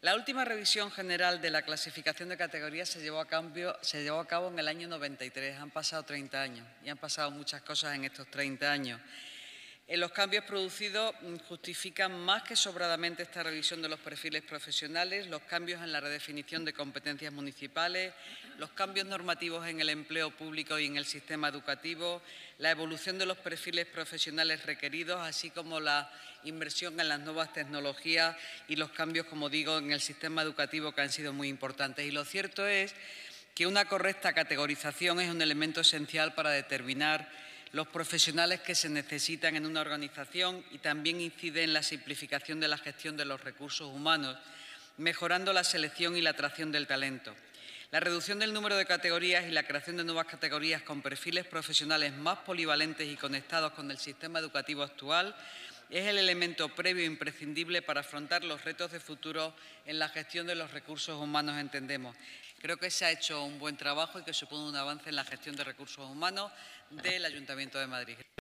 La última revisión general de la clasificación de categorías se llevó a cabo en el año 93. Han pasado 30 años y han pasado muchas cosas en estos 30 años. Los cambios producidos justifican más que sobradamente esta revisión de los perfiles profesionales, los cambios en la redefinición de competencias municipales, los cambios normativos en el empleo público y en el sistema educativo, la evolución de los perfiles profesionales requeridos, así como la inversión en las nuevas tecnologías y los cambios, como digo, en el sistema educativo que han sido muy importantes. Y lo cierto es que una correcta categorización es un elemento esencial para determinar los profesionales que se necesitan en una organización y también incide en la simplificación de la gestión de los recursos humanos, mejorando la selección y la atracción del talento. La reducción del número de categorías y la creación de nuevas categorías con perfiles profesionales más polivalentes y conectados con el sistema educativo actual es el elemento previo e imprescindible para afrontar los retos de futuro en la gestión de los recursos humanos, entendemos. Creo que se ha hecho un buen trabajo y que supone un avance en la gestión de recursos humanos del Ayuntamiento de Madrid.